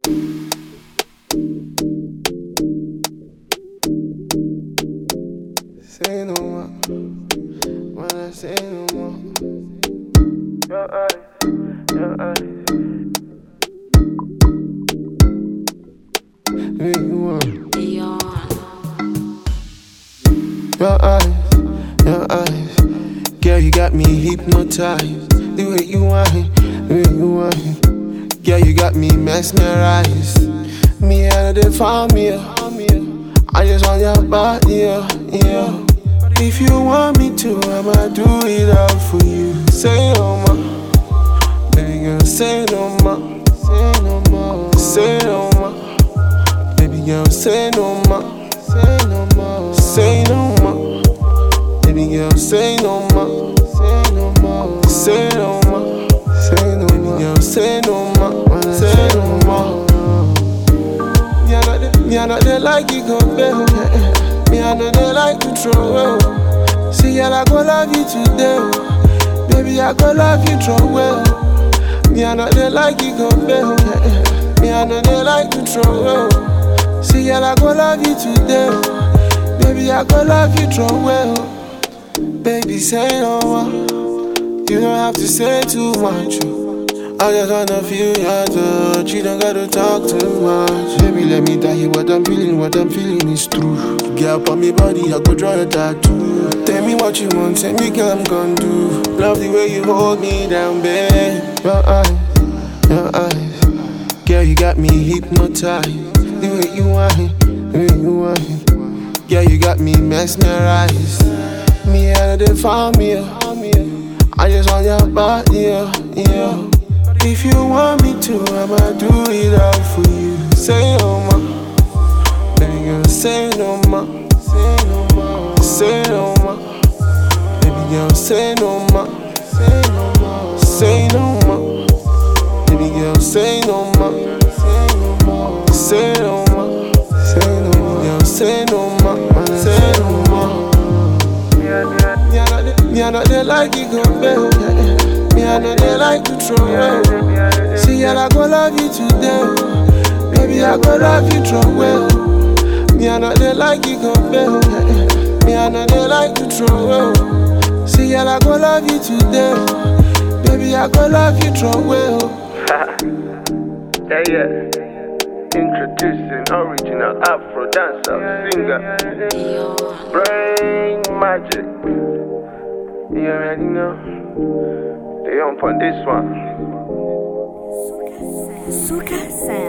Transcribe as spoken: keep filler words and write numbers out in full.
Say no more, when I say no more. Your eyes, your eyes. Make you want. Your eyes, your eyes. Girl, you got me hypnotized. The way you whine, the way you whine. Girl, you got me mesmerized. Me and the family. I just want your body, yeah, yeah. If you want me to, I'ma do it all for you. Say no more, baby girl, say no more. Say no more, say no more. Baby girl, say no more. Say no more, say no more. Baby girl, say no more. Say no more, say no more. Say no more, baby girl, say no more. Say no more. Me I know they, me I know they like you go bail. Me I know they like to throw well. See girl, I go love you today. Baby, I go love you throw well. Me I know they like you go bail. Me I know they like to throw well. See girl, I go love you today. Baby, I go love you throw well. Baby, say no more. You don't have to say too much. I just wanna feel your touch. You don't gotta talk too much. Baby, let me tell you what I'm feeling. What I'm feeling is true. Girl, on me body, I go draw a tattoo. Tell me what you want, tell me, girl, I'm gon' do. Love the way you hold me down, babe. Your eyes, your eyes. Girl, you got me hypnotized. The way you whine, the way you whine. Girl, you got me mesmerized. Me and the family. I just want your body, yeah, yeah. If you want me to, I'ma do it all for you. Say no more, baby girl, say no more. Say no more, say no more. Baby girl, say no more. Say no more, say no more. Baby girl, say no more. Say no more, say no more. Say no more, girl, say no more. Say no more. Me I know they, me I know they like you go bail. Me I know they like to throw well. See girl, I go love you today. Baby, I go love you throw well. Me I know they like you go bail. Me I know they like to throw well. See girl, I go love you today. Baby, I go love you throw well. Yeah, yeah. Introducing original Afro dancer singer, Brain Magic. You already know. They on for this one. Suka Sound.